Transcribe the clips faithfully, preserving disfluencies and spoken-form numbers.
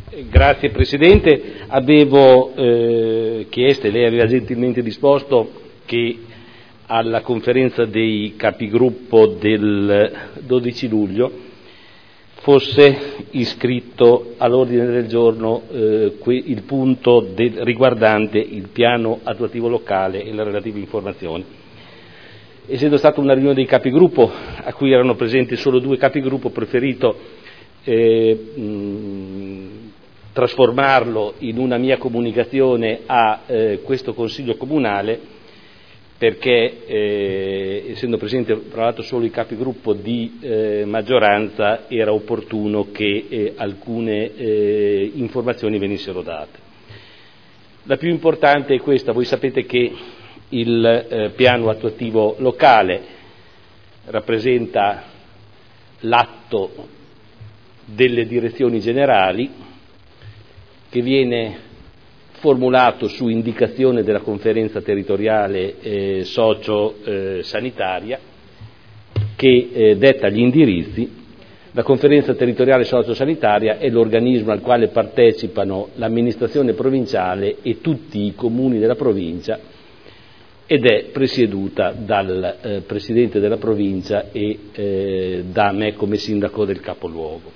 Grazie Presidente, avevo eh, chiesto e lei aveva gentilmente disposto che alla conferenza dei capigruppo del dodici luglio fosse iscritto all'ordine del giorno eh, il punto del, riguardante il piano attuativo locale e le relative informazioni. Essendo stata una riunione dei capigruppo a cui erano presenti solo due capigruppo, ho preferito eh, mh, trasformarlo in una mia comunicazione a eh, questo Consiglio Comunale, perché eh, essendo presente tra l'altro solo i capigruppo di eh, maggioranza era opportuno che eh, alcune eh, informazioni venissero date. La più importante è questa: voi sapete che il eh, piano attuativo locale rappresenta l'atto delle direzioni generali che viene formulato su indicazione della conferenza territoriale eh, socio-sanitaria eh, che eh, detta gli indirizzi. La conferenza territoriale socio-sanitaria è l'organismo al quale partecipano l'amministrazione provinciale e tutti i comuni della provincia ed è presieduta dal eh, Presidente della provincia e eh, da me come sindaco del capoluogo.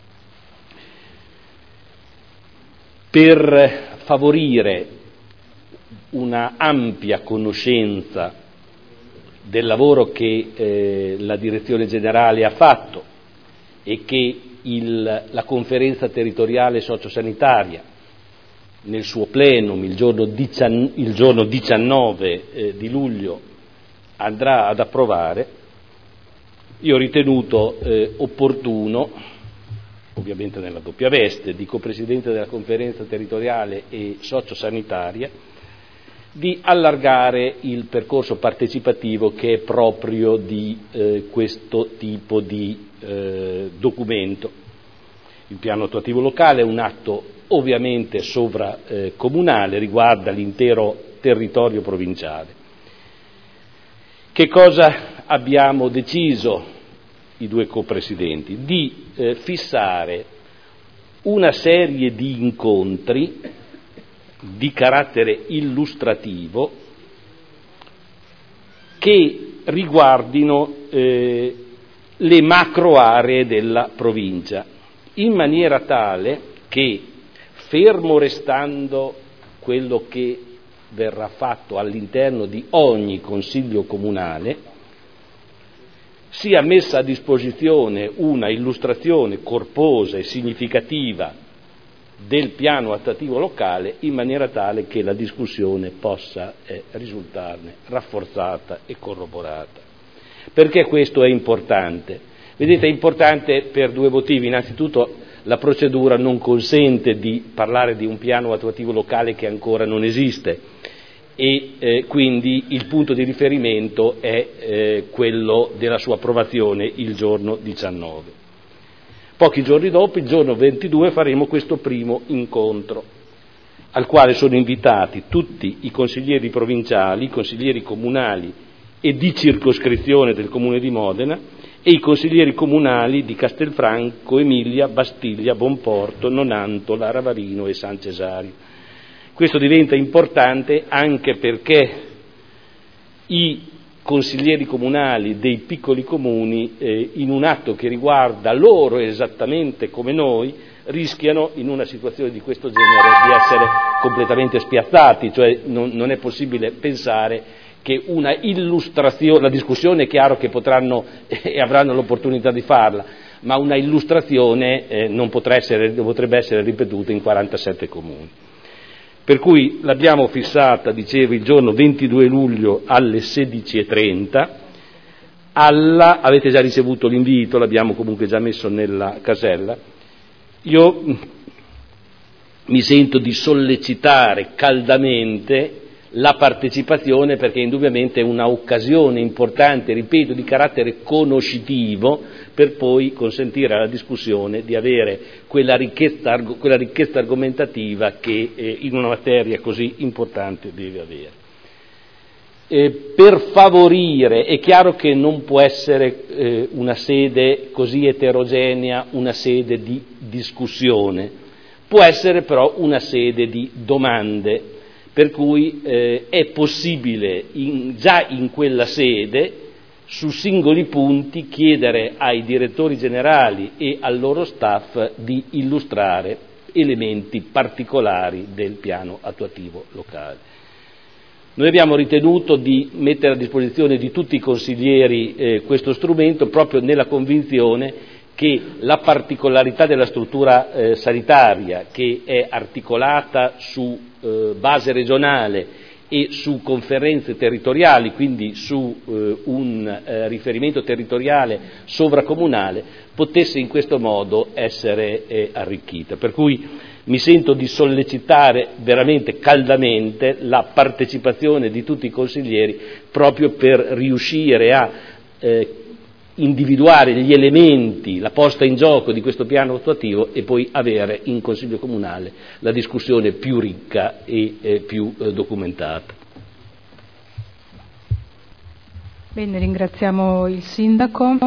Per favorire una ampia conoscenza del lavoro che eh, la direzione generale ha fatto e che il, la conferenza territoriale sociosanitaria nel suo plenum il giorno, dician, il giorno diciannove eh, di luglio andrà ad approvare, io ho ritenuto eh, opportuno, ovviamente nella doppia veste di copresidente della conferenza territoriale e sociosanitaria, di allargare il percorso partecipativo che è proprio di eh, questo tipo di eh, documento. Il piano attuativo locale è un atto ovviamente sovracomunale, eh, riguarda l'intero territorio provinciale. Che cosa abbiamo deciso i due copresidenti? Di eh, fissare una serie di incontri di carattere illustrativo che riguardino eh, le macro aree della provincia, in maniera tale che, fermo restando quello che verrà fatto all'interno di ogni consiglio comunale, sia messa a disposizione una illustrazione corposa e significativa del piano attuativo locale, in maniera tale che la discussione possa eh, risultarne rafforzata e corroborata. Perché questo è importante? Vedete, è importante per due motivi. Innanzitutto la procedura non consente di parlare di un piano attuativo locale che ancora non esiste e eh, quindi il punto di riferimento è eh, quello della sua approvazione il giorno diciannove. Pochi giorni dopo, il giorno ventidue, faremo questo primo incontro, al quale sono invitati tutti i consiglieri provinciali, i consiglieri comunali e di circoscrizione del Comune di Modena e i consiglieri comunali di Castelfranco, Emilia, Bastiglia, Bonporto, Nonantola, Ravarino e San Cesario. Questo diventa importante anche perché i consiglieri comunali dei piccoli comuni, eh, in un atto che riguarda loro esattamente come noi, rischiano in una situazione di questo genere di essere completamente spiazzati, cioè non, non è possibile pensare che una illustrazione, la discussione è chiaro che potranno e avranno l'opportunità di farla, ma una illustrazione eh, non potrà essere, potrebbe essere ripetuta in quarantasette comuni. Per cui l'abbiamo fissata, dicevo, il giorno ventidue luglio alle sedici e trenta, alla, avete già ricevuto l'invito, l'abbiamo comunque già messo nella casella. Io mi sento di sollecitare caldamente la partecipazione, perché indubbiamente è una occasione importante, ripeto, di carattere conoscitivo, per poi consentire alla discussione di avere quella ricchezza, quella ricchezza argomentativa che eh, in una materia così importante deve avere. Eh, per favorire, è chiaro che non può essere eh, una sede così eterogenea, una sede di discussione, può essere però una sede di domande, per cui eh, è possibile in, già in quella sede su singoli punti chiedere ai direttori generali e al loro staff di illustrare elementi particolari del piano attuativo locale. Noi abbiamo ritenuto di mettere a disposizione di tutti i consiglieri eh, questo strumento proprio nella convinzione che la particolarità della struttura eh, sanitaria, che è articolata su eh, base regionale e su conferenze territoriali, quindi su eh, un eh, riferimento territoriale sovracomunale, potesse in questo modo essere eh, arricchita. Per cui mi sento di sollecitare veramente caldamente la partecipazione di tutti i consiglieri proprio per riuscire a eh, individuare gli elementi, la posta in gioco di questo piano attuativo e poi avere in Consiglio Comunale la discussione più ricca e eh, più eh, documentata. Bene, ringraziamo il Sindaco.